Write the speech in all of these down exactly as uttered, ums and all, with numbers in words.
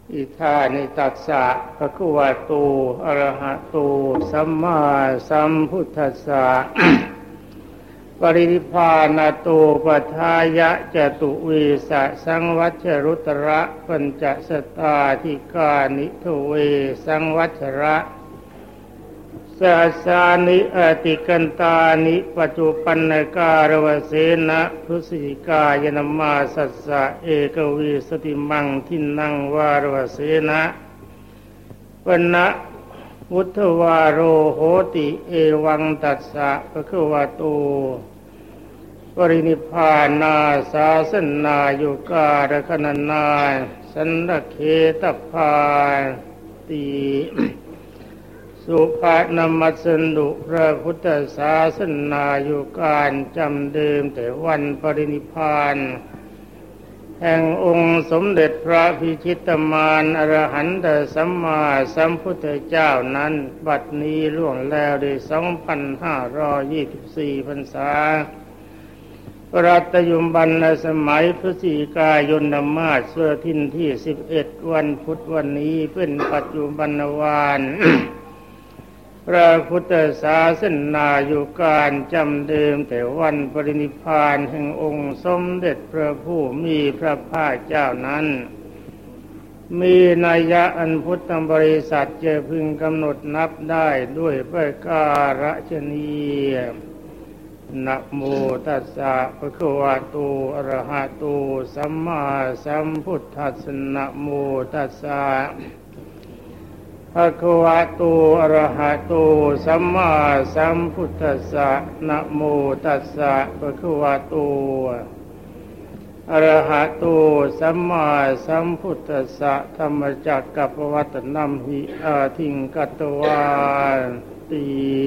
อิทานิตัสสะภะคะวะโตอะระหะโตสัมมาสัมพุทธัสสะ ปรินิพพานาโตปัฏฐายะจตุวิสะสังวัชรุตระปัญจสตาธิกานิโทเวสังวัชระสาสานิอติกันตานิปัจจุปันนการวเสนะพุสิกายนมาสัสสะเอกวิสติมังทินังวารวเสนะปนะวุฒวาโรโหติเอวังตัสสะภะคะวะโตปรินิพพานาสาสนายุการคณนาสันนเคตพาติสุภาณมัสสนุพระพุทธศาสนาอยู่การจำเดิมแต่วันปรินิพพานแห่งองค์สมเด็จพระพิชิตมารอรหันตสัมมาสัมพุทธเจ้านั้นบัดนี้ล่วงแล้วได้ สองพันห้าร้อยยี่สิบสี่ พรรษาปรัตยุบันในสมัยพฤศจิกายนมาสเสื้อทินที่สิบเอ็ดวันพุธวันนี้เป็นปัจจุบันวาน พระพุทธศาสนาอยู่การจำเดิมแต่วันปรินิพพานแห่งองค์สมเด็จพระผู้มีพระภาคเจ้านั้นมีนัยยะอันพุทธบริษัทจะพึงกำหนดนับได้ด้วยประการฉนี้นะโมตัสสะภะคะวะโตอะระหะโตสัมมาสัมพุทธัสสะนะโมตัสสะภะคะวะโตอะระหะโตสัมมาสัมพุทธัสสะนะโมตัสสะภะคะวะโตอะระหะโตสัมมาสัมพุทธัสสะธัมมจักกัปปวัตตนัมหิอาทิงกัตตวาติ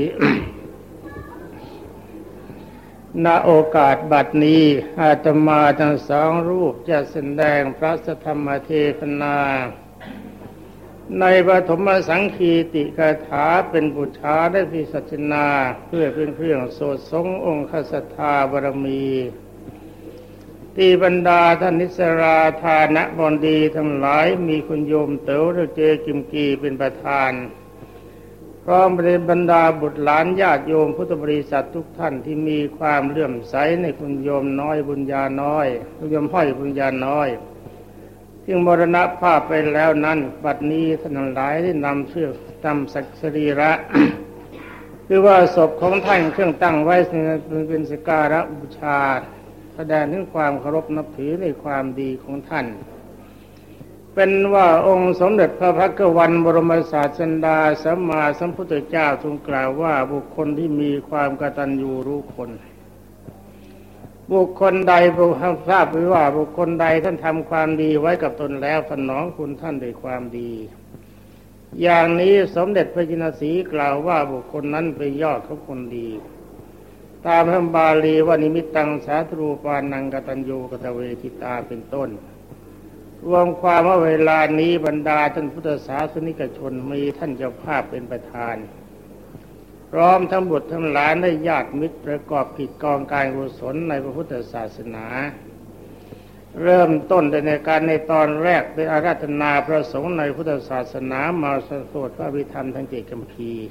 ณโอกาสบัดนี้อาตมาทั้งสองรูปจะแสดงพระสัทธรรมเทศนาในปฐมสังคีติคาถาเป็นบุชาได้พิสัชนาเพื่อเป็นเครื่องโสดทรงองค์ศรัทธาบารมีที่บรรดาท่านนิสราธานะบอนดีทั้งหลายมีคุณโยมเต๋อและเจกิมกีเป็นประธานพร้อมด้วยบรรดาบุตรหลานญาติโยมพุทธบริษัททุกท่านที่มีความเลื่อมใสในคุณโยมน้อยบุญญาน้อยคุณโยมห้อยบุญญาน้อยที่มรณภาพไปแล้วนั้นบัดนี้ท่านทั้งหลายได้นำเชือกนำสักสรีระ คือว่าศพของท่านเครื่องตั้งไว้เป็นสักการะบูชาแสดงถึงความเคารพนับถือในความดีของท่านเป็นว่าองค์สมเด็จพระภักวันบรมศาสดาสัมมาสัมพุทธเจ้าทรงกล่าวว่าบุคคลที่มีความกตัญญูรู้คนบุคคลใดบุคคลทราบไว้ว่าบุคคลใดท่านทำความดีไว้กับตนแล้วสนองคุณท่านด้วยความดีอย่างนี้สมเด็จพระจินสีกล่าวว่าบุคคลนั้นเป็นยอดของคนดีตามพระบาลีว่านิมิตตังสาธรูปานังกตัญญูกตเวทิตาเป็นต้นรวมความว่าเวลานี้บรรดาท่านพุทธศาสนิกชนมีท่านเจ้าภาพเป็นประธานพร้อมทั้งบุตรทั้งหลานได้ญาติมิตรประกอบกิจกองการกุศลในพระพุทธศาสนาเริ่มต้นในการในตอนแรกได้อาราธนาพระสงฆ์ในพุทธศาสนามาสวดพระอภิธรรมทั้งเจ็ดคัมภีร์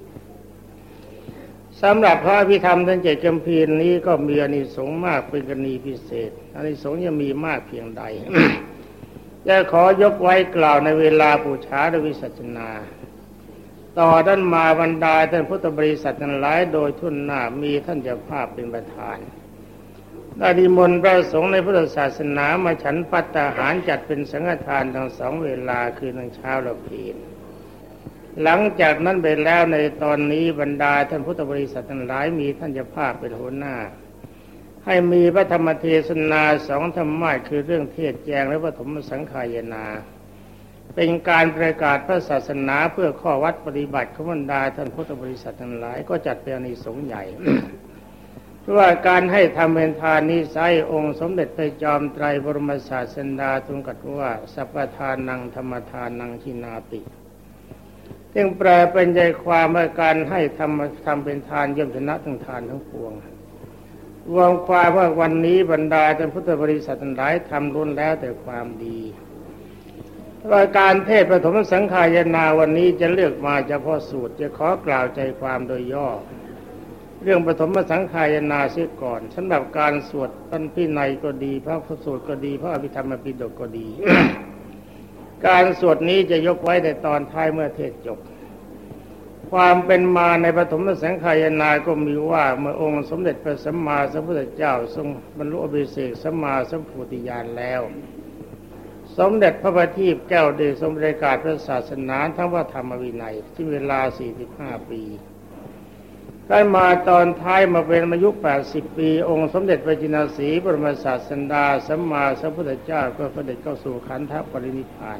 สำหรับพระอภิธรรมทั้งเจ็ดคัมภีร์นี้ก็มีอานิสงส์มากเป็นกรณีพิเศษอานิสงส์ยังมีมากเพียงใด จะขอยกไว้กล่าวในเวลาบูชาและวิสัชนาต่อท่านมาบรรดาท่านพุทธบริษัททั้งหลายโดยทุนหน้ามีท่านเจ้าภาพเป็นประธานได้นิมนต์พระสงฆ์ในพุทธศาสนามาฉันภัตตาหารจัดเป็นสังฆทานทั้งสองเวลาคือทั้งเช้าและเพลหลังจากนั้นไปแล้วในตอนนี้บรรดาท่านพุทธบริษัททั้งหลายมีท่านเจ้าภาพเป็นหัวหน้าให้มีพระธรรมเทศนาสองธรรมะคือเรื่องเทศแจงและปฐมสังขายนาเป็นการประกาศพระศาสนาเพื่อข้อวัดปฏิบัติของบรรดาท่านพุทธบริษัททั้งหลายก็จัดเป็นอานิสงส์ใหญ่ เพราะว่าการให้ทำเป็นทานนี้ไซองค์สมเด็จพระจอมไตรบรมศาสดาทรงตรัสว่าสัพพทานังธรรมทานังทินาติจึงแปลเป็นใจความว่าการให้ทำทำเป็นทานย่อมชนะทั้งทานทั้งปวงรวมความว่าวันนี้บรรดาท่านพุทธบริษัททั้งหลายทำล้วนแล้วแต่ความดีว่าการเทศน์ปฐมสังขายนาวันนี้จะเลือกมาเฉพาะสูตรจะขอกล่าวใจความโดยย่อเรื่องปฐมสังขายนาเสียก่อนสำหรับการสวดพระพินัยก็ดีพระสูตรก็ดีพระอภิธรรมปิฎกก็ดี การสวดนี้จะยกไว้ในตอนท้ายเมื่อเทศจบความเป็นมาในปฐมสังขายนาก็มีว่าเมื่อองค์สมเด็จพระสัมมาสัมพุทธเจ้าทรงบรรลุอภิเษกสัมมาสัมโพธิญาณแล้วสมเด็จพระบัณฑิตแก้วได้ทรงประกาศพระศาสนาทั้งพระธรรมวินัยที่เวลาสี่สิบห้าปีได้มาตอนท้ายมาเป็นอายุแปดสิบปีองค์สมเด็จพระจินสีบรมศาสดาสัมมาสัมพุทธเจ้าก็เสด็จเข้าสู่ขันธปรินิพพาน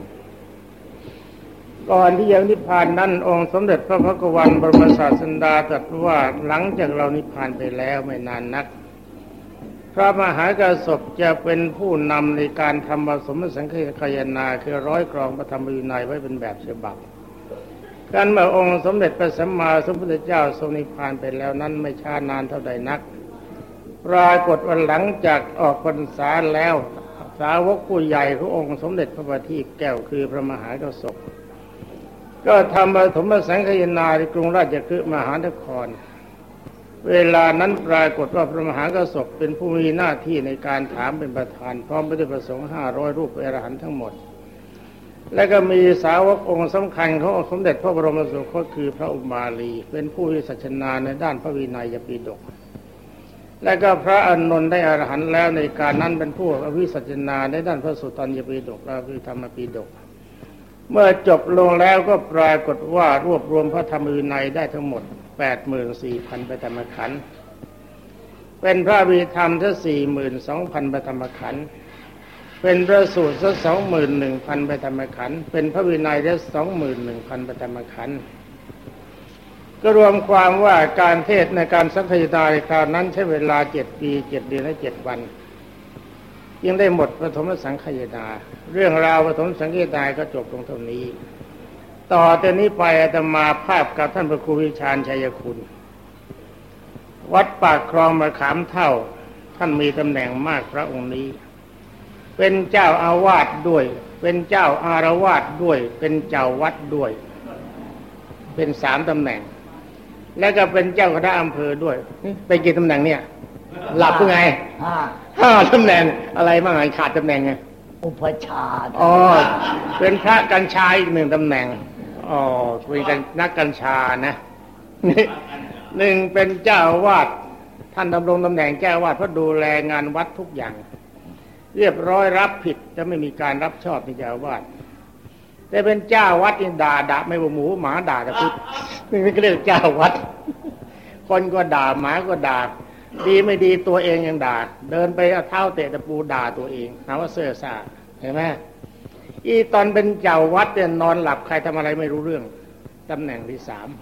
ก่อนที่จะนิพพานนั้นองค์สมเด็จพระพักวันบรมศาสดาตรัสว่าหลังจากเรานิพพานไปแล้วไม่นานนักพระมหากษัตริย์จะเป็นผู้นำในการทำผสมสังฆายนาคือร้อยกรองพระธรรมวินัยไว้เป็นแบบฉบับการเมื่อองค์สมเด็จพระสัมมาสัมพุทธเจ้าทรงนิพพานไปแล้วนั้นไม่ช้านานเท่าใดนักปรากฏว่าหลังจากออกพรรษาแล้วสาวกผู้ใหญ่ขององค์สมเด็จพระบัณฑิตแก้วคือพระมหากษัตริย์ก็ทำปฐมสังฆายนาในกรุงราชคฤห์มหานครเวลานั้นปรากฏว่าพระมหากษัตริย์เป็นผู้มีหน้าที่ในการถามเป็นประธานพร้อมด้วยพระสงฆ์ห้าร้อยรูปอรหันต์ทั้งหมดและก็มีสาวกองค์สำคัญขององค์สมเด็จพระบรมสุคตคือพระอุมาลีเป็นผู้วิสัชนาในด้านพระวินัยปิฎกและก็พระอานนท์ได้อรหันต์แล้วในการนั้นเป็นผู้วิสัชนาในด้านพระสุตตัญญปิฎกและพระธรรมปิฎกเมื่อจบลงแล้วก็ปรากฏว่ารวบรวมพระธรรมวินัยได้ทั้งหมด แปดหมื่นสี่พัน พระธรรมขันธ์เป็นพระวิธรรมทั้ง สี่หมื่นสองพัน พระธรรมขันธ์เป็นพระสูตรทั้ง สองหมื่นหนึ่งพัน พระธรรมขันธ์เป็นพระวินัยทั้ง สองหมื่นหนึ่งพัน พระธรรมขันธ์ก็รวมความว่าการเทศน์ในการสังฆายนาในคราวนั้นใช้เวลาเจ็ดปีเจ็ดเดือนและเจ็ดวันยังได้หมดปฐมสังฆายนาเรื่องราวปฐมสังฆายนาก็จบลงเท่านี้ต่อจากนี้ไปอาตมาภาพกับท่านพระครูวิชาญชัยคุณวัดปากคลองมะขามเท่าท่านมีตำแหน่งมากพระองค์นี้เป็นเจ้าอาวาสด้วยเป็นเจ้าอารวาสด้วยเป็นเจ้าวัดด้วยเป็นสามตำแหน่งแล้วก็เป็นเจ้าคณะอำเภอด้วยเป็นกี่ตำแหน่งเนี่ยหลับหรือไงห้าห้าตำแหน่งอะไรบ้างไงขาดตำแหน่งไงอุปชาอ๋อเป็นพระกัญชาอีกหนึ่งตำแหน่งอ๋อเป็นนักกัญชานะหนึ่งเป็นเจ้าอาวาสท่านดำรงตำแหน่งเจ้าอาวาสเพราะดูแลงานวัดทุกอย่างเรียบร้อยรับผิดจะไม่มีการรับชอบในเจ้าอาวาสแต่เป็นเจ้าวัดนี่ด่าด่าไม่ว่าหมูหมาด่าแต่พุทธนี่ก็เรียกเจ้าวัดคนก็ด่าหมาก็ด่าดีไม่ดีตัวเองยังด่าเดินไปเอาเท้าเตะตะปูด่าตัวเองหาว่าเสื่อซ่าเห็นไหมอีตอนเป็นเจ้าวัดเนี่ยนอนหลับใครทำอะไรไม่รู้เรื่องตำแหน่งที่สาม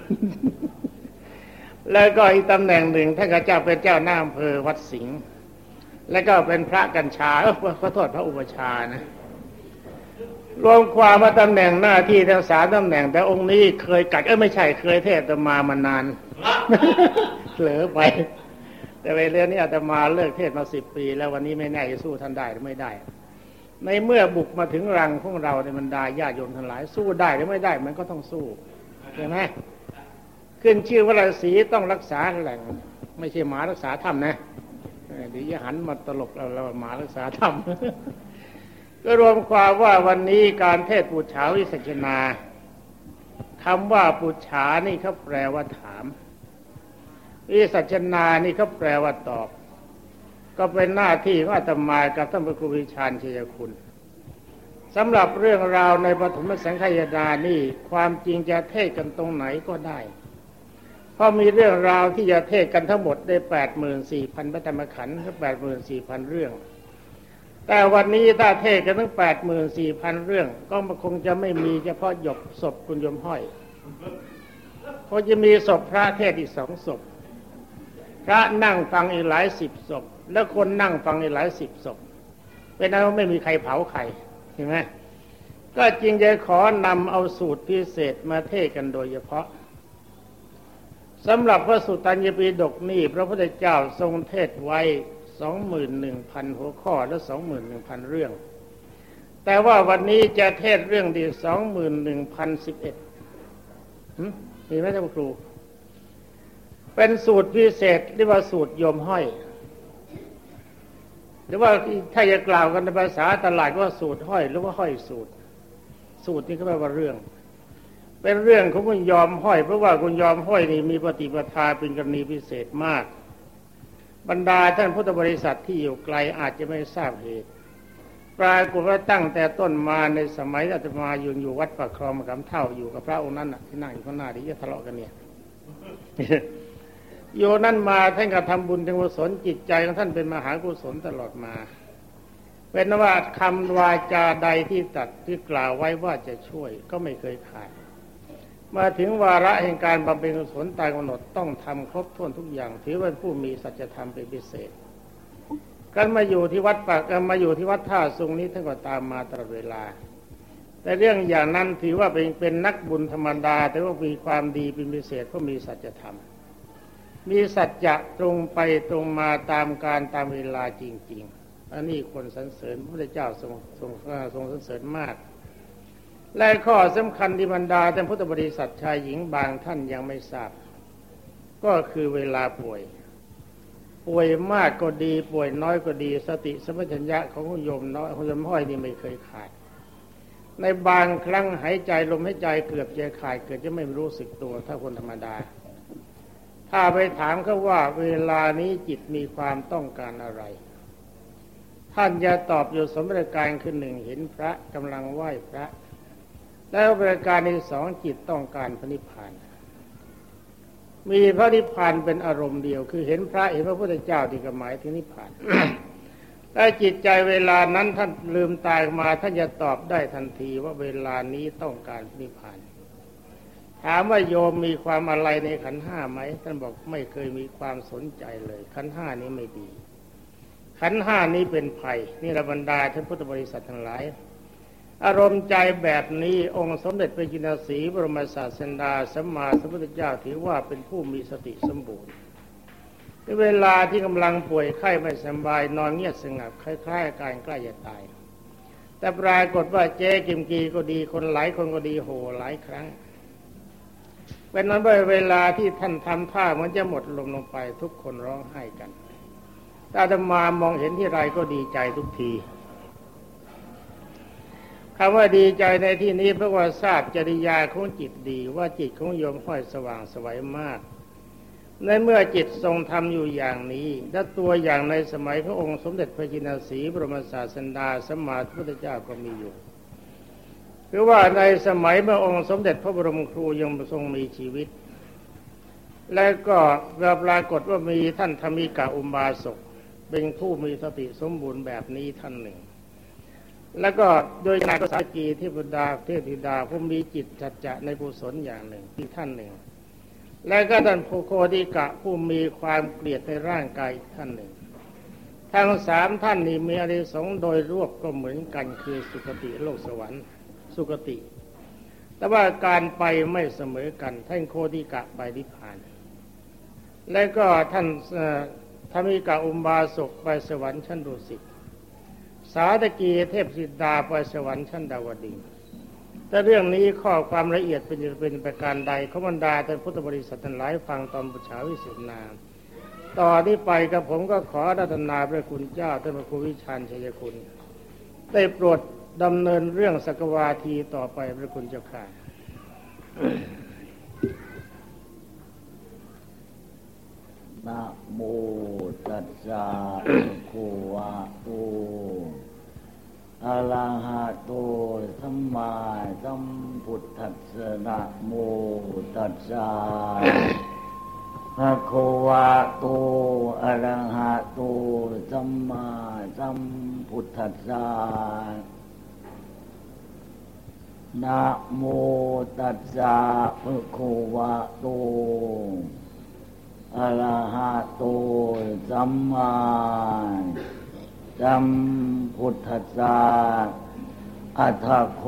แล้วก็อีกตำแหน่งหนึ่งท่านก็เจ้าเป็นเจ้าหน้าอำเภอวัดสิงห์แล้วก็เป็นพระกัญชาเออขอโทษพระอุปชานะรวมความว่าตำแหน่งหน้าที่ทั้งสามตำแหน่งแต่องค์นี้เคยกัดเออไม่ใช่เคยเทศน์มามานานเผลอไปแต่เรื่องนี้อาตมาเลิกเทศมาสิบปีแล้ววันนี้ไม่แน่จะสู้ท่านได้หรือไม่ได้ในเมื่อบุกมาถึงรังพวกเราในบรรดาญาโยมทั้งหลายสู้ได้หรือไม่ได้มันก็ต้องสู้ใช่ไหมขึ้นชื่อว่าฤาษีต้องรักษาแหล่งไม่ใช่หมารักษาถ้ำนะเดี๋ยวจะหันมาตลกเราเราหมารักษาถ้ำก็รวมความว่าวันนี้การเทศน์ปุจฉาวิสัชนาคำว่าปุจฉานี่เขาแปลว่าถามวิสัชนานี่เขาแปลว่าตอบก็เป็นหน้าที่ของอาตมากับท่านพระครูวิชาญชัยคุณสำหรับเรื่องราวในปฐมสังฆายนานี่ความจริงจะเทศกันตรงไหนก็ได้เพราะมีเรื่องราวที่จะเทศกันทั้งหมดได้ แปดหมื่นสี่พัน พระธรรมขันธ์ แปดหมื่นสี่พัน เรื่องแต่วันนี้ถ้าเทศกันทั้ง แปดหมื่นสี่พัน เรื่องก็คงจะไม่มีเฉพาะหยกศพคุณยมห้อยคงจะมีศพพระเทศอีกสองศพพระนั่งฟังอีกหลายสิบศพแล้วคนนั่งฟังอีกหลายสิบศพเป็นนั้นไม่มีใครเผาใครเห็นไหมก็จริงจะขอนำเอาสูตรพิเศษมาเทศกันโดยเฉพาะสำหรับพระสุตตัญญปิฎกนี่พระพุทธเจ้าทรงเทศไว้ สองหมื่นหนึ่งพัน หัวข้อและ สองหมื่นหนึ่งพัน เรื่องแต่ว่าวันนี้จะเทศเรื่องที่สองหมื่นหนึ่งพันสิบเอ็ดมีไหมท่านครูเป็นสูตรพิเศษเรียกว่าสูตรโยมห้อยหรือว่าถ้าจะกล่าวกันในภาษาตลาดว่าสูตรห้อยหรือว่าห้อยสูตรสูตรนี่ก็แปลว่าเรื่องเป็นเรื่องของคุณยอมห้อยเพราะว่าคุณยอมห้อยนี่มีปฏิปทาเป็นกรณีพิเศษมากบรรดาท่านพุทธบริษัทที่อยู่ไกลอาจจะไม่ทราบเหตุปรากฏว่าตั้งแต่ต้นมาในสมัยอาตมาอยู่อยู่วัดปากคลองมะขามเท่าอยู่กับพระองค์นั้นน่ะที่นั่งอยู่ข้างหน้าที่จะทะเลาะกันเนี่ยโยนั้นมาท่านก็ทำบุญทำกุศลจิตใจของท่านเป็นมหากุศลตลอดมาเป็นว่าคำวาจาใดที่ตัดที่กล่าวไว้ว่าจะช่วยก็ไม่เคยขาดมาถึงวาระแห่งการบำเพ็ญกุศลตามกำหนดต้องทำครบถ้วนทุกอย่างถือว่าผู้มีสัจธรรมเป็นพิเศษกันมาอยู่ที่วัดปากกันมาอยู่ที่วัดท่าซุงนี้ท่านก็ตามมาตลอดเวลาแต่เรื่องอย่างนั้นถือว่าเป็นเป็นนักบุญธรรมดาแต่ว่ามีความดีเป็นพิเศษเพราะมีสัจธรรมมีสัจจะตรงไปตรงมาตามการตามเวลาจริงๆอันนี้คนสรรเสริญพระพุทธเจ้าทรงทรงทรงสรรเสริญมากและข้อสำคัญที่บรรดาท่านพุทธบริษัทชายหญิงบางท่านยังไม่ทราบก็คือเวลาป่วยป่วยมากก็ดีป่วยน้อยก็ดีสติสัมปชัญญะของคุณโยมน้อยคุณโยมห้อยนี่ไม่เคยขาดในบางครั้งหายใจลมหายใจเกือบจะขาดเกิดจะไม่รู้สึกตัวถ้าคนธรรมดาถ้าไปถามเขาว่าเวลานี้จิตมีความต้องการอะไรท่านจะตอบอยู่สมประการคือหนึ่งเห็นพระกำลังไหว้พระแล้วประการที่สองจิตต้องการพระนิพพานมีพระนิพพานเป็นอารมณ์เดียวคือเห็นพระเห็นพระพุทธเจ้าที่หมายถึงนิพพาน แต่จิตใจเวลานั้นท่านลืมตามาท่านจะตอบได้ทันทีว่าเวลานี้ต้องการพระนิพพานถามว่าโยมมีความอะไรในขันธ์ห้าไหมท่านบอกไม่เคยมีความสนใจเลยขันธ์ห้านี้ไม่ดีขันธ์ห้านี้เป็นภัยนี่ระบรรดาท่านพุทธบริษัททั้งหลายอารมณ์ใจแบบนี้องค์สมเด็จพระจินสีบรมศาสดาสัมมาสัมพุทธเจ้าถือว่าเป็นผู้มีสติสมบูรณ์ในเวลาที่กำลังป่วยไข้ไม่สบายนอนเงียบสงับคล้ายๆอาการใกล้จะตายแต่ปรากฏว่าเจ๊กิมกีก็ดีคนหลายคนก็ดีโหหลายครั้งเป็นนั้นเวลาที่ท่านทำท่าเหมือนจะหมดลมลงไปทุกคนร้องไห้กันอาตมามองเห็นที่ไรก็ดีใจทุกทีคำว่าดีใจในที่นี้เพราะว่าทราบจริยาของจิตดีว่าจิตของโยมห้อยสว่างไสวมากในเมื่อจิตทรงทำอยู่อย่างนี้และตัวอย่างในสมัยพระองค์สมเด็จพระจินสีบรมศาสดาสัมมาสัมพุทธเจ้าก็มีอยู่คือว่าในสมัยเมื่อองค์สมเด็จพระบรมครูยังทรงมีชีวิตและก็ปรากฏว่ามีท่านธรรมิกาอุบาสกเป็นผู้มีสติสมบูรณ์แบบนี้ท่านหนึ่งแล้วก็โดยนายกษัตริย์กีเทพดาเทพธิดาผู้มีจิตสัจจะในกุศลอย่างหนึ่งที่ท่านหนึ่งและก็ท่านโพโคติกะผู้มีความเกลียดในร่างกายท่านหนึ่งทั้งสามท่านนี้มีอานิสงส์โดยรวบก็เหมือนกันคือสุคติโลกสวรรค์สุคติแต่ว่าการไปไม่เสมอกันท่านโคติกะไปนิพพานและก็ท่านธรรมิกาอุบาสกไปสวรรค์ชั้นดุสิตสาตกีเทพธิดาไปสวรรค์ชั้นดาวดึงส์แต่เรื่องนี้ข้อความละเอียดเป็นเป็นประการใดขบรรดาท่านพุทธบริษัททั้งหลายฟังตอนปุจฉาวิสุทธินาต่อที่ไปกับผมก็ขออาราธนาพระคุณเจ้าท่านพระครูวิชาญชัยคุณได้โปรดดำเนินเรื่องสักวาทีต่อไปพระคุณเจ้าค่ะนะโมตัสสะภะคะวะโตอะระหะโตสัมมาสัมพุทธัสสะนะโมตัสสะภะคะวะโตอะระหะโตสัมมาสัมพุทธัสสะนะโมตัสสะภะคะวะโตอะระหะโตสัมมาสัมพุทธัสสะอัฏฐโค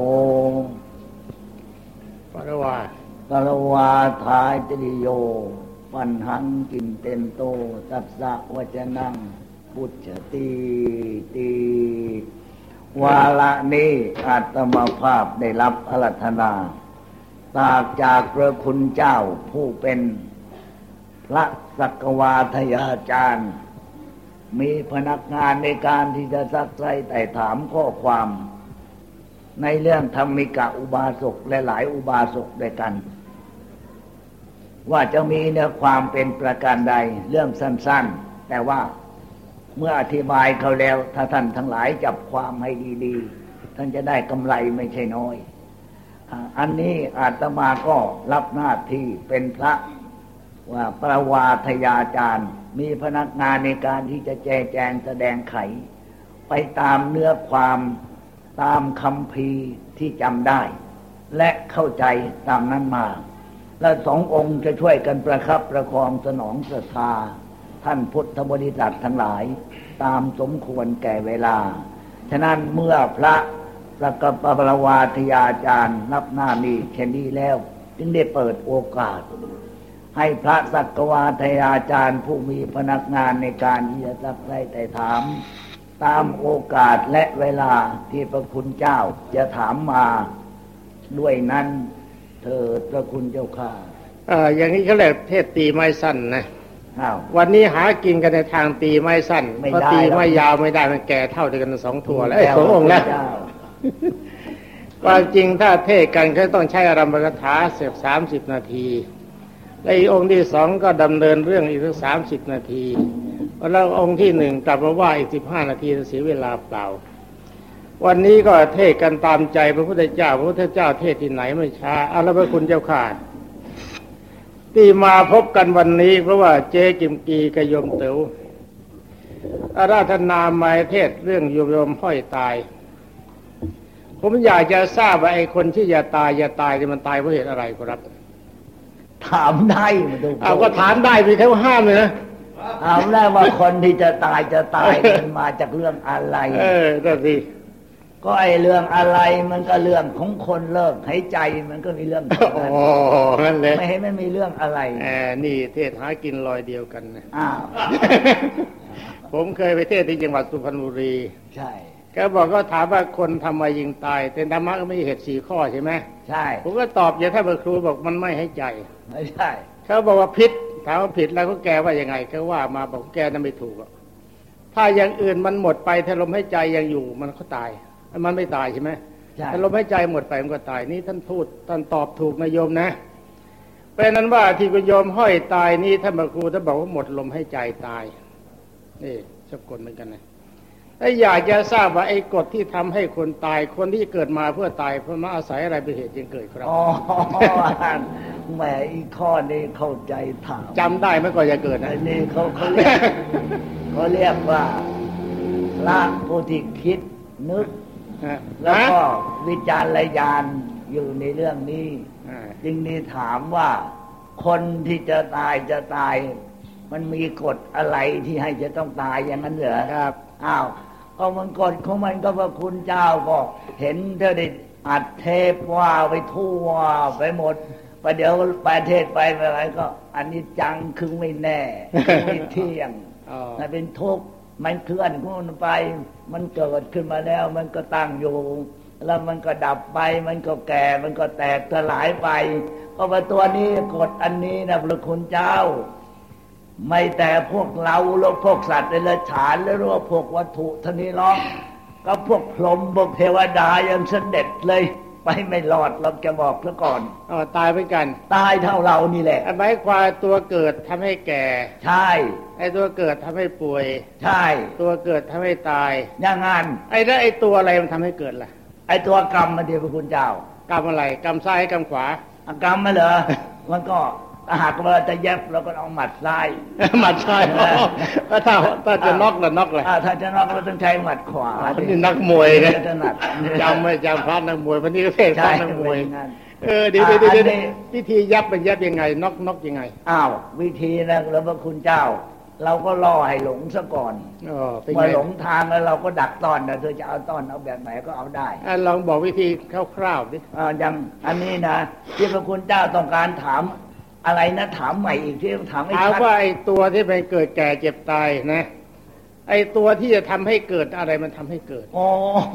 ปรวาปรวาทายตริโยปัญหังกินเตนโตตัสสะวจนังพุทธติติวาระนี้อาตมาภาพได้รับอาราธนาตากจากพระคุณเจ้าผู้เป็นพระสักวาทยาจารย์มีพนักงานในการที่จะซักไซ้ไต่ถามข้อความในเรื่องธรรมิกะอุบาสกและหลายอุบาสกด้วยกันว่าจะมีเนื้อความเป็นประการใดเรื่องสั้นๆแต่ว่าเมื่ออธิบายเขาแล้วถ้าท่านทั้งหลายจับความให้ดีๆท่านจะได้กำไรไม่ใช่น้อยอันนี้อาตมาก็รับหน้าที่เป็นพระว่าประวาทยาจารย์มีพนักงานในการที่จะแจแจงแสดงไขไปตามเนื้อความตามคำพีที่จำได้และเข้าใจตามนั้นมาและสององค์จะช่วยกันประคับประคองสนองศรัทธาท่านพุทธบริษัททั้งหลายตามสมควรแก่เวลาฉะนั้นเมื่อพระสักปปรวาทยาจารย์รับหน้านี้เช่นนี้แล้วจึงได้เปิดโอกาสให้พระสักวาทยาจารย์ผู้มีพนักงานในการที่จะซักไซ้ไต่ถามตามโอกาสและเวลาที่พระคุณเจ้าจะถามมาด้วยนั้นเถิดพระคุณเจ้าข้าเอ่ออย่างนี้เขาเรียกเทศตีไม้สั้นนะวันนี้หากินกันในทางตีไม้สั้นเพราะตีไม้ยาวไม่ได้มันแก่เท่าเดียวกันสองตัวแล้วไอ้สององค์แล้วความจริงถ้าเทศกันก็ต้องใช้อารัมภกถาเสียบสามสิบนาทีและอีกองค์ที่สองก็ดำเนินเรื่องอีกสักสามสิบนาทีแล้วองค์ที่หนึ่งกลับมาว่าอีกสิบห้านาทีจะเสียเวลาเปล่าวันนี้ก็เทศกันตามใจพระพุทธเจ้าพระพุทธเจ้าเทศที่ไหนไม่ช้าเอาละพระคุณเจ้าข้าที่มาพบกันวันนี้เพราะว่าเจ๊กิมกีกับโยมเต๋ออาราธนาหมายเทศเรื่องโยมโยมห้อยตายผมอยากจะทราบว่าไอ้คนที่อย่าตายอย่าตายจะมันตายเพราะเหตุอะไรครับถามได้มาดูเอาก็ถามได้มีใครว่าห้ามเลยนะถามได้ว่าคนที่จะตายจะตายมันมาจากเรื่องอะไรเออนั่นสิก็ไอเรื่องอะไรมันก็เรื่องของคนเลิกหายใจมันก็มีเรื่องอ๋อนั่นแหละไม่ให้มันมีเรื่องอะไรแหมนี่เทศหากินลอยเดียวกันนะอ้าวผมเคยไปเทศที่จังหวัดสุพรรณบุรีใช่ก็บอกก็ถามว่าคนทำไมยิงตายแต่ธรรมะก็ไม่เหตุสี่ข้อใช่ไหมใช่ผมก็ตอบอย่างท่านพระครูบอกมันไม่ให้ใจไม่ใช่เขาบอกว่าผิดถามว่าผิดแล้วก็แกว่ายังไงเขาว่ามาบอกแกนั้นไม่ถูกถ้าอย่างอื่นมันหมดไปถ้าลมหายใจยังอยู่มันก็ตายมันไม่ตายใช่ไหมถ้าลมหายใจหมดไปมันก็ตายนี่ท่านพูดท่านตอบถูกนะโยมนะเป็นนั้นว่าที่คุณโยมห้อยตายนี่ท่านพระครูท่านบอกว่าหมดลมหายใจตายนี่สะกดเหมือนกันนะถ้าอยากจะทราบว่าไอ้กฎที่ทำให้คนตายคนที่เกิดมาเพื่อตายเพราะมาอาศัยอะไรเป็นเหตุจึงเกิดครับอ๋อแหมอีกข้อนี้เข้าใจถามจำได้เมื่อก่อนจะเกิดนะนี่เขาเขาเรียกเขาเรียกว่าละผู้ที่คิดนึกแล้วก็วิจารณญาณอยู่ในเรื่องนี้จึงนี่ถามว่าคนที่จะตายจะตายมันมีกฎอะไรที่ให้จะต้องตายอย่างนั้นเหรอครับอ้าวก็มันกฎของมันก็ว่าคุณเจ้าก็เห็นเธอได้อัดเทปว่าไปทั่วไปหมดประเดี๋ยวประเทศไปอะไรก็อันนี้จังคือไม่แน่ไม่เที่ยงมันเป็นทุกข์มันเคลื่อนขึ้นไปมันเกิดขึ้นมาแล้วมันก็ตั้งอยู่แล้วมันก็ดับไปมันก็แก่มันก็แตกสลายไปเพราะว่าตัวนี้กฎอันนี้นะพระคุณเจ้าไม่แต่พวกเราหรือพวกสัตว์เดรัจฉานหรือว่าพวกวัตถุทนี้หรอกก็พวกพรหมพวกเทวดายังเสด็จเลยไปไม่รอดเราจะบอกซะก่อนอ๋อตายเหมือนกันตายเท่าเรานี่แหละหมายความตัวเกิดทำให้แก่ใช่ไอ้ตัวเกิดทำให้ป่วยใช่ตัวเกิดทำให้ตายอย่างงั้นไอ้แล้วไอ้ตัวอะไรมันทำให้เกิดล่ะไอ้ตัวกรรมมันเดียวพระคุณเจ้ากรรมอะไรกรรมซ้ายกรรมขวากรรมมาเหรอ มันก็ถ้าหากว่าจะเย็บเราก็เอาหมัดซ้ายหมัดซ้ายถ้าถ้าจะน็อกละน็อกเลยถ้าจะน็อกเราต้องใช้หมัดขวานี่นักมวยนะจำไม่จำพระนักมวยวันนี้ก็เทศพระนักมวยเออเดี๋ยวเดี๋ยววิธียับเป็นยับยังไงน็อกน็อกยังไงอ้าววิธีนะแล้วพระคุณเจ้าเราก็ล่อให้หลงซะก่อนพอหลงทางแล้วเราก็ดักต้อนนะเธอจะเอาต้อนเอาแบบไหนก็เอาได้ลองบอกวิธีคร่าวๆดิอย่างอันนี้นะที่พระคุณเจ้าต้องการถามอะไรนะถามใหม่อีกที่ถามให้ชัดถามว่าไอ้ตัวที่ไปเกิดแก่เจ็บตายนะไอ้ตัวที่จะทำให้เกิดอะไรมันทำให้เกิดอ๋อ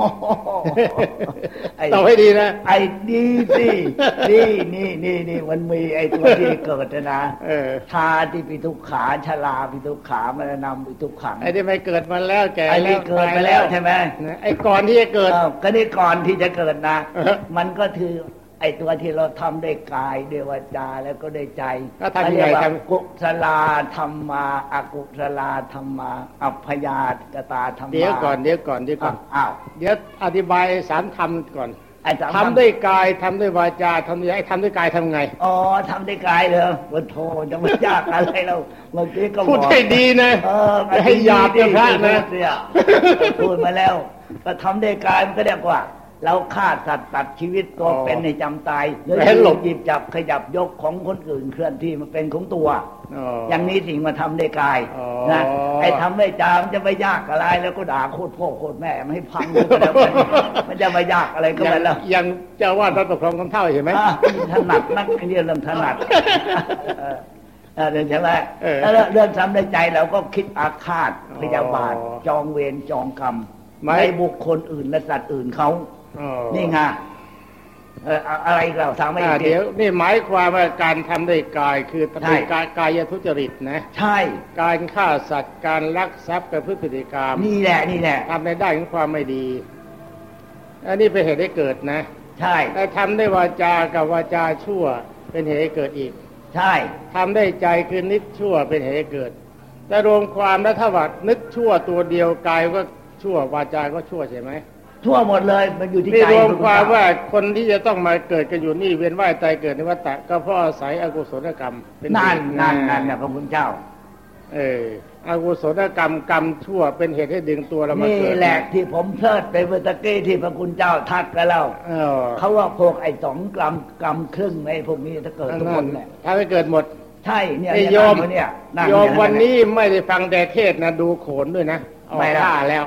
ตอบให้ดีนะไอ้ดีสินี่นี่นี่นี่มันมีไอ้ตัวที่เกิดนะชาที่ปิทุกขาชราปิทุกขามันนำปิทุกขังไอ้ที่ไม่เกิดมาแล้วแก่ไอ้นี่เกิดไปแล้วใช่ไหมไอ้ก่อนที่จะเกิดก็นี่ก่อนที่จะเกิดนะมันก็คือไอ้ตัวที่เราทำได้กายได้วาจาแล้วก็ได้ใจก็ทำยังไงครับกุศลธรรมาอกุศลธรรมาอัพยากตาธรรมาเดี๋ยวก่อนเดี๋ยวก่อนเดี๋ยวก่อนอ้าวเดี๋ยวอธิบายสามธรรมก่อนทำด้วยกายทำด้วยวาจาทำด้วยไอ้ทำด้วยกายทำไงอ๋อทำด้วยกายเลยวันโทจะไม่ยากอะไรเราเมื่อกี้ก็พูดให้ดีนะให้หยาบจะพระนะพูดมาแล้วก็ทำด้วยกายมันก็เรียกว่าเราฆ่าสัตว์ตัดชีวิตตัวเป็นให้จำตายหรือหลบหยิบจับขยับยกของคนอื่นเคลื่อนที่มันเป็นของตัวอย่างนี้สิ่งมาทำได้กายนะไอ้ทำได้จามจะไม่ยากอะไรแล้วก็ด่าโคตรพ่อโคตรแม่ไม่ให้พังแล้วมันจะไม่ยากอะไรก็ไม่แล้วยังจะว่าเราตกลงกันเท่าเห็นไหมถนัดนักเรียนเริ่มถนัดเรื่องใช่ไหมเรื่องทำในใจเราก็คิดอาฆาตพยาบาทจองเวรจองกรรมในบุคคลอื่นและสัตว์อื่นเขานี่ไงอะไรเราทำไม่เดี๋ยวนี่หมายความว่าการทำด้วยกายคือเป็นการกายทุจริตนะใช่การฆ่าสัตว์การลักทรัพย์การพฤติกรรมนี่แหละนี่แหละทำในด้านของความไม่ดีอันนี้เป็นเหตุให้เกิดนะใช่แต่ทำด้วยวาจากับวาจาชั่วเป็นเหตุให้เกิดอีกใช่ทำได้ใจคือนึกชั่วเป็นเหตุให้เกิดแต่รวมความแล้วถ้าว่านึกชั่วตัวเดียวกายก็ชั่ววาจาก็ชั่วใช่ไหมชั่วหมดเลยมันอยู่ที่ใจรวมความว่าคนที่จะต้องมาเกิดกันอยู่นี่เวียนว่ายตายเกิดในวัฏฏะก็เพราะอาศัยอกุศลกรรมเป็นนั่นนั่นนั่นนะพระพุทธเจ้าเอออกุศลกรรมกรรมชั่วเป็นเหตุให้ดึงตัวเรามาเกิดนี่แหละที่ผมเพลิดไปเมื่อตะกี้ที่พระคุณเจ้าทักกันแล้วเขาว่าพวกไอ้สองกรรมกรรมครึ่งไอ้พวกนี้ถ้าเกิดทุกคนเนี่ยถ้าไม่เกิดหมดใช่เนี่ยโยมโยมวันนี้ไม่ได้ฟังแต่เทศนะดูโขนด้วยนะไม่ล่าแล้ว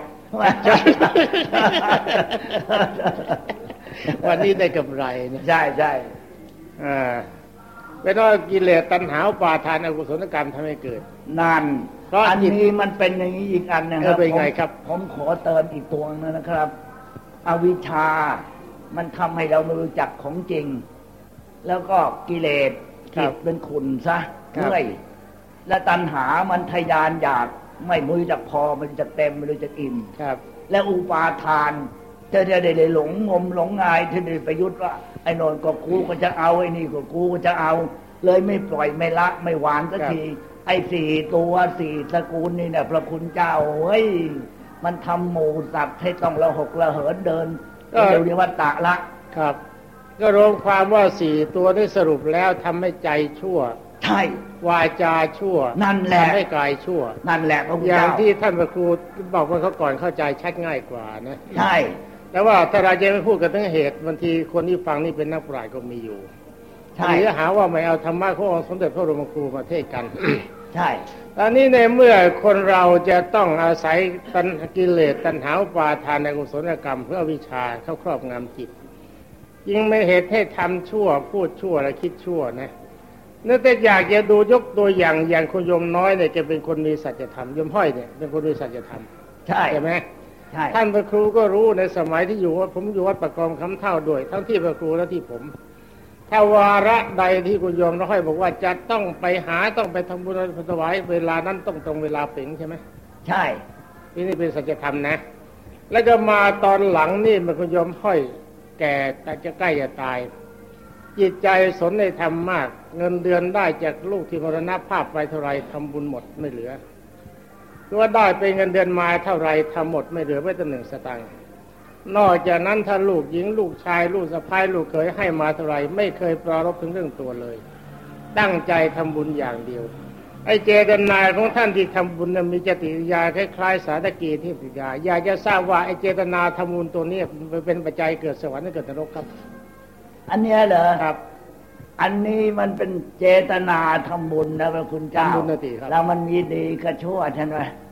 วันนี้ได้กำไรนะใช่ใช่อ่าเป็นว่ากิเลสตัณหาอุปาทานอกุศลกรรมทำให้เกิดนั่นอันนี้มันเป็นอย่างนี้อีกอันนึงครับเป็นไงครับผมขอเติมอีกตัวนึงนะครับอวิชชามันทำให้เราไม่รู้จักของจริงแล้วก็กิเลสจิตเป็นขุ่นซะเมื่อยและตัณหามันทยานอยากไม่รู้จักพอมันจะเต็มไม่รู้จักอิ่มครับและอุปาทานเธอจะได้หลงงมหลงงายเธอได้ประยุทธ์ว่าไอ้นนก็กูก็จะเอาไอ้นี่ก็กูก็จะเอาเลยไม่ปล่อยไม่ละไม่วางสักทีไอ้สี่ตัวสี่ตระกูลนี่เนี่ยพระคุณเจ้าเฮ้ยมันทำหมู่สัตว์ให้ต้องระหกระเหินเดินก็เรียกว่าตะละครับก็รวมความว่าสี่ตัวนี้สรุปแล้วทำให้ใจชั่วใช่วาจาชั่วนั่นแหละทำให้กายชั่วนั่นแหละพระพุทธเจ้าอย่างที่ท่านพระครูบอกว่าเขาก่อนเข้าใจชัดง่ายกว่านะใช่แต่ว่าถ้าเราจะไม่พูดกันถึงเหตุบางทีคนที่ฟังนี่เป็นนักปราชญ์ก็มีอยู่ใช่หรือหาว่าไม่เอาธรรมะขององค์สมเด็จพระบรมครูมาเทศกันใช่ตอนนี้ในเมื่อคนเราจะต้องอาศัยตัณหากิเลสตัณหาอุปาทานในกุศลกรรมเพื่อวิชาเข้าครอบงำจิตยิ่งไม่เหตุให้ทำชั่วพูดชั่วและคิดชั่วนะนึกแต่อยากจะดูยกตัวอย่างอย่างคุณโยมน้อยเนี่ยจะเป็นคนมีสัจธรรมโยมห้อยเนี่ยเป็นคนมีสัจธรรมใช่ใช่ไหมใช่ท่านพระครูก็รู้ในสมัยที่อยู่ว่าผมอยู่วัดประกองคำเท่าด้วยทั้งที่พระครูและที่ผมถ้าวาระใดที่คุณโยมน้อยบอกว่าจะต้องไปหาต้องไปทำบุญถวายเวลานั้นต้องตรงเวลาเป่งใช่ไหมใช่นี่เป็นสัจธรรมนะแล้วก็มาตอนหลังนี่มันคุณโยมห้อยแก่แต่จะใกล้จะตายจิตใจสนในธรรมมากเงินเดือนได้จากลูกที่มรณภาพไปเท่าไรทำบุญหมดไม่เหลือตัวได้เป็นเงินเดือนมาเท่าไรทำหมดไม่เหลือไม่แต่หนึ่งสตางค์นอกจากนั้นถ้าลูกหญิงลูกชายลูกสะใภ้ลูกเขยให้มาเท่าไรไม่เคยปรารภถึงเรื่องตัวเลยตั้งใจทำบุญอย่างเดียวไอ้เจตนาของท่านที่ทำบุญนั้นมีจติยาคล้ายๆสาธกีเทพยาอยากจะทราบว่าไอ้เจตนาทำบุญตัวนี้เป็นปัจจัยเกิดสวรรค์หรือเกิดนรกครับอันนี้เหรอครับอันนี้มันเป็นเจตนาทำบุญนะพระคุณเจ้าแล้วมันมีดีกับชั่วใช่ไหม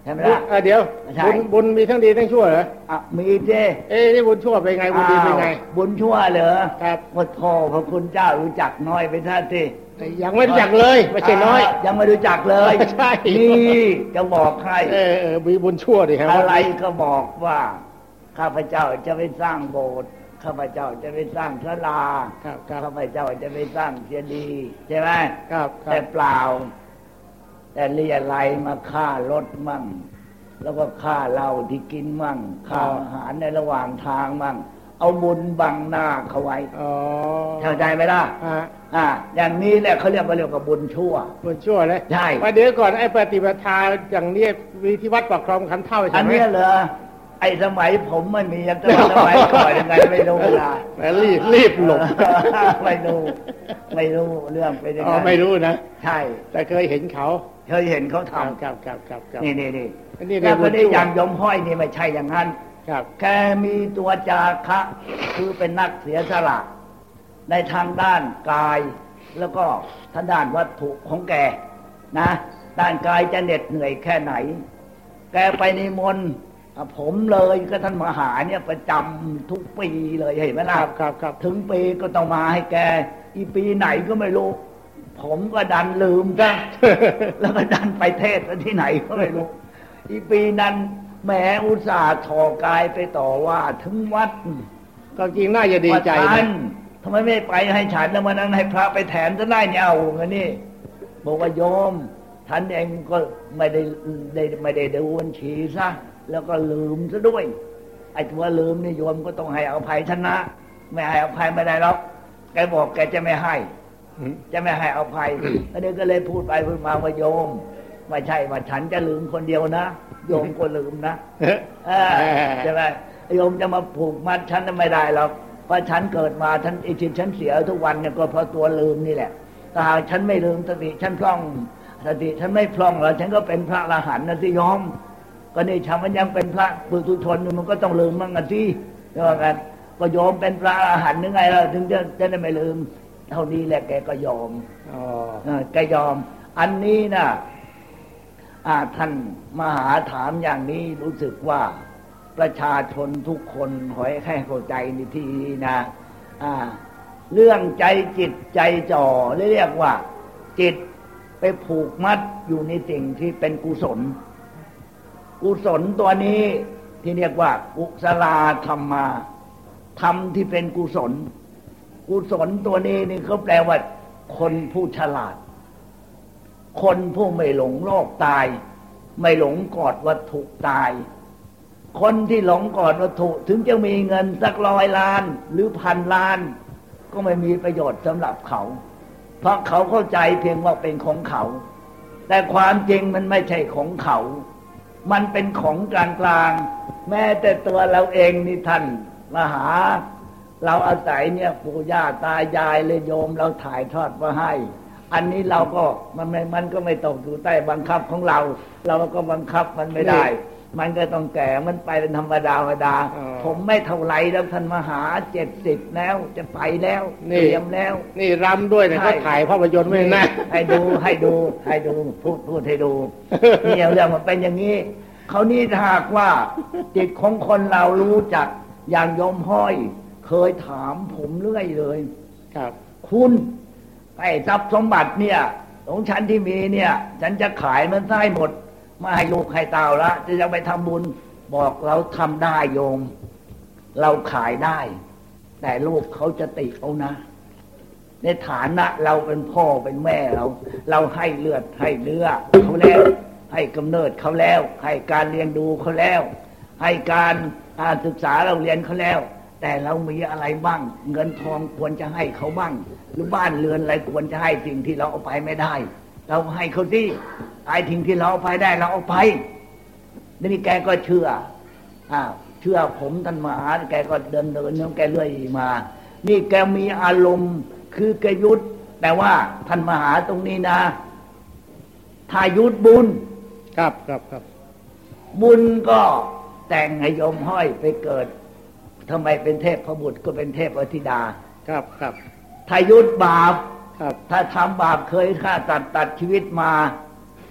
ใช่ไหมล่ะเดี๋ยวบุญบุญมีทั้งดีทั้งชั่วเหรออ่ะมีเจ้เอ้นี่บุญชั่วเป็นไงบุญดีเป็นไงบุญชั่วเหรอครับพระพ่อพระคุณเจ้ารู้จักน้อยไปท่านที่ยังไม่รู้จักเลยไม่ใช่น้อยยังไม่รู้จักเลยใช่นี่จะบอกใครเออมีบุญชั่วดิครับอะไรก็บอกว่าข้าพเจ้าจะไปสร้างโบสถ์ข้าพเจ้าจะไปสร้างศาลาข้าพเจ้าจะไปสร้างเจดีย์ใช่ไหมแต่เปล่าแต่เรียอะไรมาฆ่ารถมั่งแล้วก็ฆ่าเหล้าที่กินมั่งฆ่าอาหารในระหว่างทางมั่งเอาบุญบังหน้าเขาไว้เข้าใจไหมล่ะอ่าอย่างนี้แหละเขาเรียกว่าเรียกว่าบุญชั่วบุญชั่วเลยใช่ประเดี๋ยวก่อนไอ้ปฏิปทาอย่างนี้วิธีวัดปากคลองขันเท่าใช่ไหมอันนี้เหรอไอ้สมัยผมไม่มียังสมัยก่อนยังไงไม่รู้เวลารีบรีบหลบไม่รู้ไม่รู้เรื่องเป็นยังไงไม่รู้นะใช่แต่เคยเห็นเขาเคยเห็นเขาทำครับครับครับนี่นี่นี่แล้วก็ได้อย่างยมห้อยนี่ไม่ใช่อย่างนั้นแกมีตัวจาคะคือเป็นนักเสียสละในทางด้านกายแล้วก็ทางด้านวัตถุของแกนะด้านกายจะเหน็ดเหนื่อยแค่ไหนแกไปนิมนต์ผมเลยก็ท่านมหาเนี่ยประจำทุกปีเลยเห็นไหมล่ะครับครับถึงปีก็ต้องมาให้แกอีปีไหนก็ไม่รู้ผมก็ดันลืมซะแล้วก็ดันไปเทศที่ไหนก็ไม่รู้อีปีนั้นแหมอุตส่าห์ถอกายไปต่อว่าถึงวัดก็จริงน่าจะดีใจนะทำไมไม่ไปให้ฉันแล้ววันนั้นให้พระไปแถมซะได้เนี่ยเอาเงี้ยนี่บอกว่าโยมท่านเองก็ไม่ได้ไม่ได้ดูบัญชีซะแล้วก็ลืมซะด้วยไอ้ตัวลืมนี่โยมก็ต้องให้อภัยท่านนะไม่ให้อภัยไม่ได้หรอกแกบอกแกจะไม่ให้จะไม่ให้อภัยอันนี้ก็เลยพูดไปพูดมาว่าโยมไม่ใช่ว่าฉันจะลืมคนเดียวนะโยมก็ลืมนะใช่ไหมโยมจะมาผูกมัดฉันไม่ได้หรอกเพราะฉันเกิดมาฉันไอ้ที่ฉันเสียทุกวันเนี่ยก็เพราะตัวลืมนี่แหละถ้าหากฉันไม่ลืมสติฉันพล่องสติฉันไม่พล่องแล้วฉันก็เป็นพระอรหันต์นะที่ยอมก็นี่ฉันมันยังเป็นพระปุถุชนมันก็ต้องลืมมั่งกันสิเรื่องกันก็ยอมเป็นพระอรหันต์ยังไงล่ะถึงจะจะได้ไม่ลืมเท่านี้แหละแกก็ยอมอ๋อแกยอมอันนี้นะอ่าท่านมหาถามอย่างนี้รู้สึกว่าประชาชนทุกคนขอให้เข้าใจในที่นี้นะอ่าเรื่องใจจิตใจจ่อเรียกว่าจิตไปผูกมัดอยู่ในสิ่งที่เป็นกุศลกุศลตัวนี้ที่เรียกว่ากุศลธรรมาธรรมที่เป็นกุศลกุศลตัวนี้นี่เขาแปลว่าคนผู้ฉลาดคนผู้ไม่หลงโลกตายไม่หลงกอดวัตถุตายคนที่หลงกอดวัตถุถึงจะมีเงินสักร้อยล้านหรือพันล้านก็ไม่มีประโยชน์สำหรับเขาเพราะเขาเข้าใจเพียงว่าเป็นของเขาแต่ความจริงมันไม่ใช่ของเขามันเป็นของกลางๆแม้แต่ตัวเราเองนี่ท่านมหาเราอาศัยเนี่ยปู่ย่าตายายเลยโยมเราถ่ายทอดมาให้อันนี้เราก็มันไม่มันก็ไม่ตกอยู่ใต้บังคับของเราเราก็บังคับมันไม่ได้มันก็ต้องแก่มันไปเป็นธรรมดาธรรมดาผมไม่เท่าไรแล้วท่านมหาเจ็ดสิบแล้วจะไปแล้วเตรียมแล้วนี่รำด้วยเนี่ยก็ถ่ายภาพยนตร์ไม่นะให้ดูให้ดูให้ดูพูดพูดให้ดูนี่เรื่องมันเป็นอย่างนี้เขานี่ถ้าหากว่าจิตของคนเรารู้จักอย่างยมห้อยเคยถามผมเรื่อยเลยครับคุณไอ้ทรัพย์สมบัติเนี่ยของฉันที่มีเนี่ยฉันจะขายมันได้หมดมาให้ลูกให้เต่าละจะยังไปทำบุญบอกเราทำได้โยมเราขายได้แต่ลูกเขาจะติเอานะในฐานะเราเป็นพ่อเป็นแม่เราเราให้เลือดให้เนื้อเขาแล้วให้กำเนิดเขาแล้วให้การเลี้ยงดูเขาแล้วให้การศึกษาเราเรียนเขาแล้วแต่เรามีอะไรบ้างเงินทองควรจะให้เขาบ้างหรือบ้านเรือนอะไรควรจะให้สิ่งที่เราเอาไปไม่ได้เราให้เขาที่ไอ้ทิ้งที่เราเอาไปได้เราเอาไปนี่แกก็เชื่ออ้าวเชื่อผมท่านมหาแกก็เดินเดินน้องแกเรื่อยมานี่แกมีอารมณ์คือแกยุดแต่ว่าท่านมหาตรงนี้นะถ้ายุดบุญครับครับครับบุญก็แต่งให้ยมห้อยไปเกิดทำไมเป็นเทพพบุตรก็เป็นเทพอธิดาครับครับถ้ายุดบาปครับถ้าทำบาปเคยฆ่าตัดตัดชีวิตมา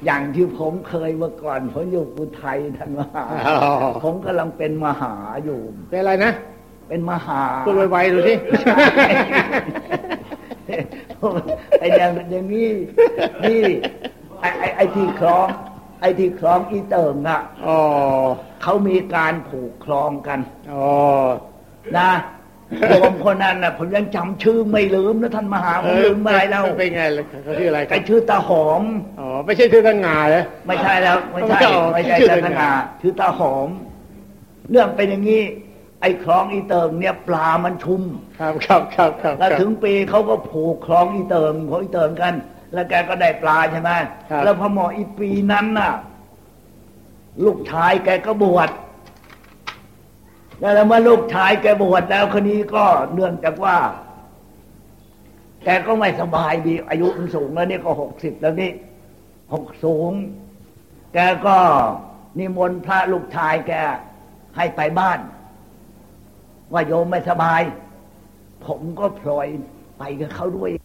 อย่างที่ผมเคยเมื่อก่อนผมอยู่อุทัยท่านมหาผมกำลังเป็นมหาอยู่เป็นอะไรนะเป็นมหาพูดไวๆดูสิไอ้อย่างอย่างนี้นี่ไอ้ไอ้ไอ้ที่คล้องไอ้ที่คล้องอีเติมอ่ะอ๋อเขามีการผูกคล้องกันอ๋อนะโยมคนนั้นน่ะผมยังจำชื่อไม่ลืมนะท่านมหาผมลืมอะไรแล้วเป็นไงเขาชื่ออะไรไอ้ชื่อตาหอมอ๋อไม่ใช่ชื่อตางาเลยไม่ใช่แล้วไม่ใช่ไม่ใช่ตางาชื่อตาหอมเรื่องเป็นอย่างนี้ไอ้คลองอีเติมเนี่ยปลามันชุมครับครับครับครับแล้วถึงปีเขาก็ผูกคลองอีเติมของอีเติมกันแล้วแกก็ได้ปลาใช่ไหมแล้วพอหมออีปีนั้นน่ะลูกชายแกก็บวชแล้วเมื่อลูกชายแกบวชแล้วคนนี้ก็เนื่องจากว่าแกก็ไม่สบายดีอายุมันสูงแล้วนี่ก็หกสิบแล้วนี่หกสูงแกก็นิมนต์พระลูกชายแกให้ไปบ้านว่าโยมไม่สบายผมก็พลอยไปกับเขาด้วย